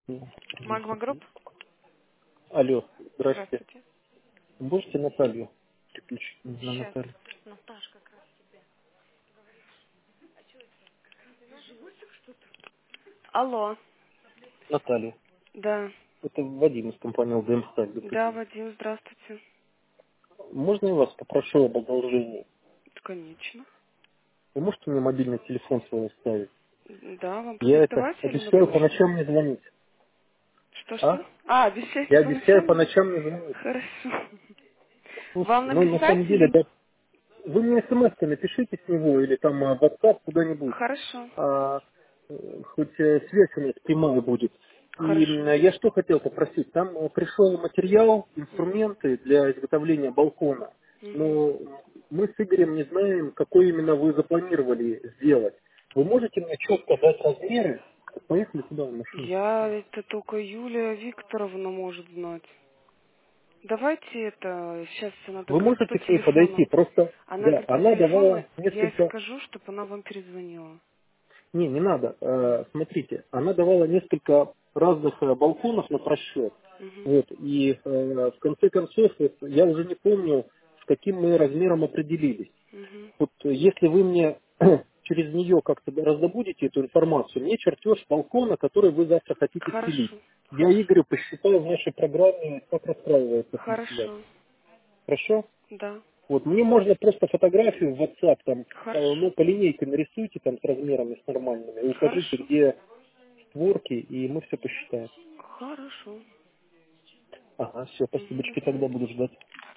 Магма Групп. Алло, здрасте. Здравствуйте. Можете Наталью переключить на Сейчас. Наталью? Наташ как раз. Алло. Наталья. Да. Это Вадим из компании ЛДМ. Добрый Да, день. Вадим, здравствуйте. Можно я вас попрошу об одолжении? Конечно. Вы можете мне мобильный телефон свой оставить? Да, вам Я это продиктовать или на обещаю по почту? ночам не звонить. Что? А? А, обещаете Я по обещаю по ночам? ночам не звонить. Хорошо. Вам Слушайте, ну на написать самом деле, или... да, вы мне смс-ка напишите с него или там в WhatsApp куда-нибудь. Хорошо. а, Хоть связь у нас прямая будет. И Хорошо. я что хотел попросить, там пришел материал, Угу. инструменты для изготовления балкона, Угу. но мы с Игорем не знаем, какой именно вы запланировали сделать. Вы можете мне четко дать размеры? Поехали туда в машину. Это только Юлия Викторовна может знать. Давайте это, сейчас она Вы докрыть до можете к ней телефона. подойти, просто, Она да, говорит, до она телефона, давала я ей несколько. скажу, чтобы она вам перезвонила. Не надо. Мгм. Смотрите, она давала несколько разных балконов на просчет. Мгм. Вот, и в конце концов, вот, я уже не помню, с каким мы размером определились. Мгм. Вот если вы мне через нее как-то раздобудете эту информацию, мне чертеж балкона, который вы завтра хотите стелить. Хорошо, Я хорошо, Игорю посчитаю в нашей программе, как расстраивается с ним связь. хорошо, Хорошо? да, Вот, мне можно просто фотографию в WhatsApp, там, хорошо, ну, по линейке нарисуйте там с размерами, с нормальными, и укажите, хорошо, где створки, и мы все посчитаем. хорошо. Ага, все, Мгм, до спасибочки, тогда свидания. буду ждать.